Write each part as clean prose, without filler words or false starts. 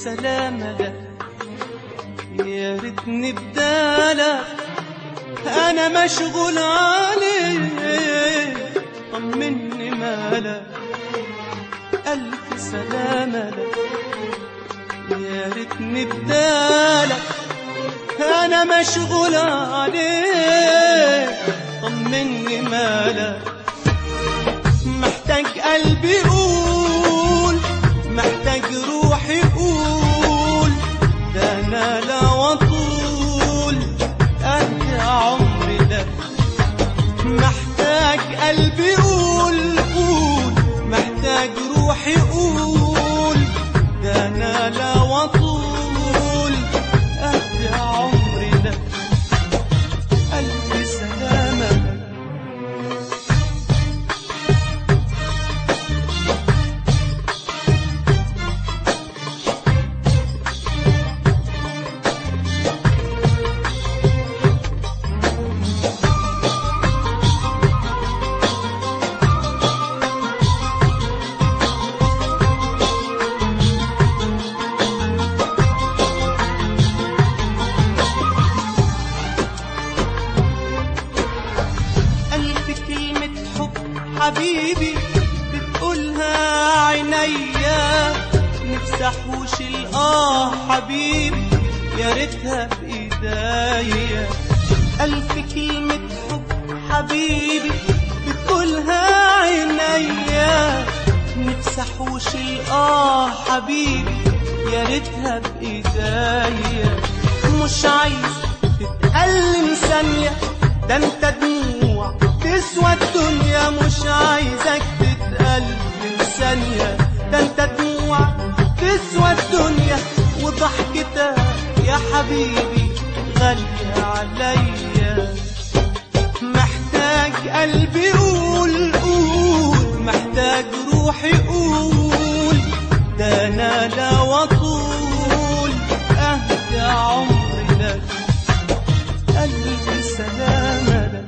سلامة لك، يا ريتني بدالك، أنا مشغول عليك، طمني مالك. ألف سلامة لك، يا ريتني بدالك، أنا مشغول عليك، طمني مالك. محتاج قلبي يقول، محتاج روحي يقول، ده أنا لا وطول قد عمري ده. محتاج قلبي يقول قول، محتاج روحي يقول، ده أنا لا وطول قد عمري ده. ألف سلامة. حبيبي بتقولها عينيا، نفسي احوش حبيبي يا ريتها بايديا. ألف كلمة حب حبيبي بتقولها عينيا، نفسي احوش حبيبي يا ريتها بايديا. مش عايز تتألم ثانية، ده انت دموع تسوى الدنيا. مش عايزك تتألم ثانية، ده انت دموع تسوى الدنيا. وضحكتك يا حبيبي غالية عليا. محتاج قلبي يقول قول، محتاج روحي يقول، ده انا لا وطول اهدى عمري لك. ألف سلامة لك.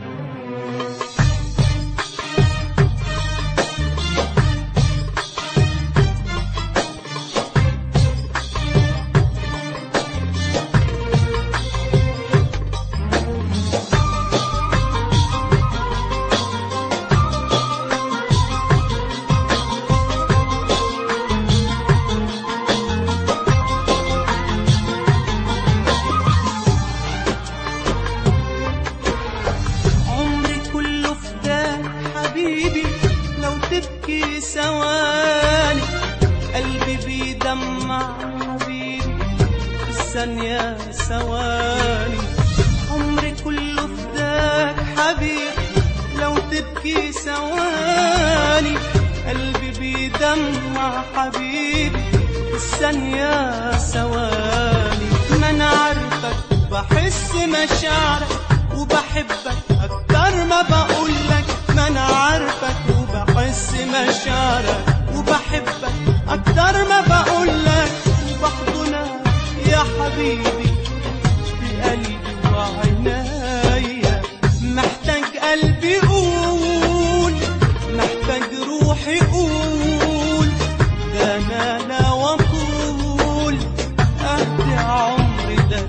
لو تبكي ثواني قلبي بيدمع حبيبي الثانية ثواني. عمري كله فداك حبيبي لو تبكي ثواني قلبي بيدمع حبيبي الثانية ثواني. ما انا عارفك وبحس مشاعرك وبحبك اكتر ما بقولك. ما انا عارفك وبحس مشاعرك وبحبك اكتر ما بقولك. وبحضنك يا حبيبي بقلبي وعنايا. محتاج قلبي يقول، محتاج روحي يقول، ده انا لا وطول اهدي عمري ده.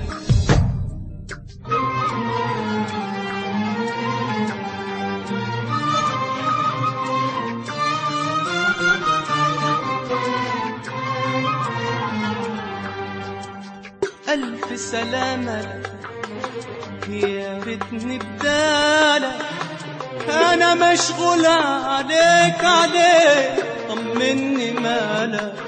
ألف سلامة لك، يا ريتني بدالك، أنا مشغول عليك طمني مالك.